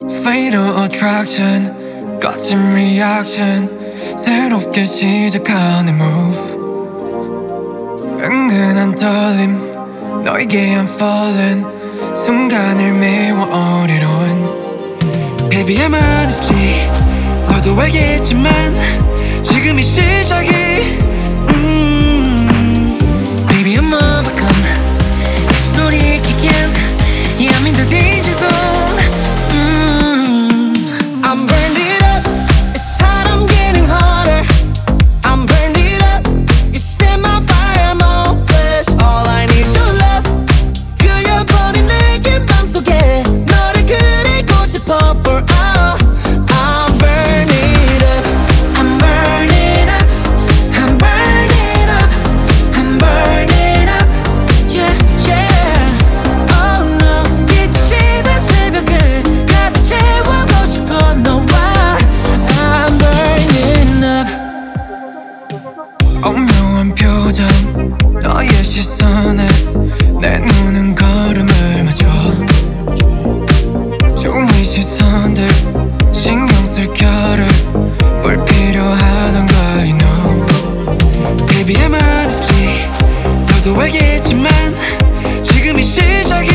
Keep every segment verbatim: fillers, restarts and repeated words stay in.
Fatal attraction, 거친 reaction, 새롭게 시작하는 move. 은근한 떨림, 너에게 I'm falling, 순간을 메워 all it on. Baby I'm honestly, 너도 알겠지만 지금이 시작이. 음. Baby I'm overcome, 다시 돌이키긴. Yeah I'm in the danger zone. 음. I'm burned it up, it's hot, I'm getting hotter. I'm burned it up, you set my fire, I'm hopeless. All I need is your love. 그려버린 내게 맘속에 너를 그리고 싶어 for all. I'm burned it up, I'm burning up, I'm burning up, I'm burning up. yeah, yeah. Oh no, 빛이던 새벽을 가득 채우고 싶어 너와. I'm burning up. 오묘한 표정, 너의 시선에 내 눈은 걸음을 맞춰. 좋은 시선들 신경 쓸 겨를 불필요하던 걸 you know. Baby I'm honestly, 너도 알겠지만 지금이 시작이.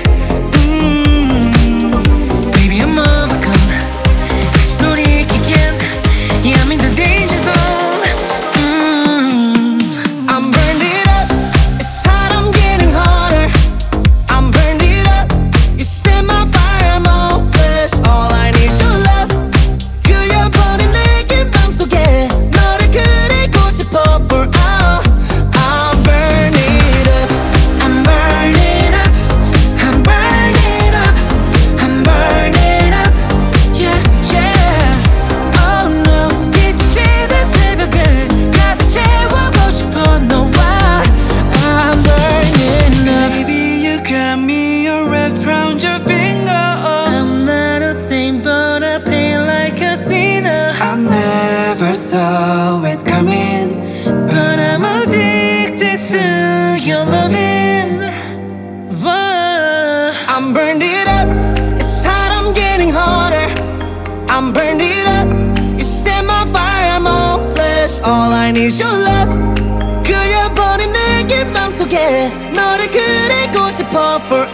음. Baby I'm overcome, 다시 돌이키긴. Yeah I'm in the danger zone. 음. I'm burned it up, it's hot, I'm getting hotter. I'm burned it up, you set my fire, I'm hopeless. All I need is your love. 그려버린 내게 맘속에 너를 그리고 싶어 for all. I'm burned it up, I'm burning up, I'm burning up, I'm burning up. yeah, yeah. Oh no, 빛이던 새벽을 가득 채우고 싶어 너와. I'm burning up. Baby you got me all wrapped round your finger. I'm not a saint but I pay like a sinner. I never saw it coming, But I'm addicted to your loving. Whoa. I'm burned it up, it's hot, I'm getting hotter. I'm burned it up, you set my fire, I'm hopeless. All I need is your love. 그려버린 내게 맘속에 너를 그리고 싶어 for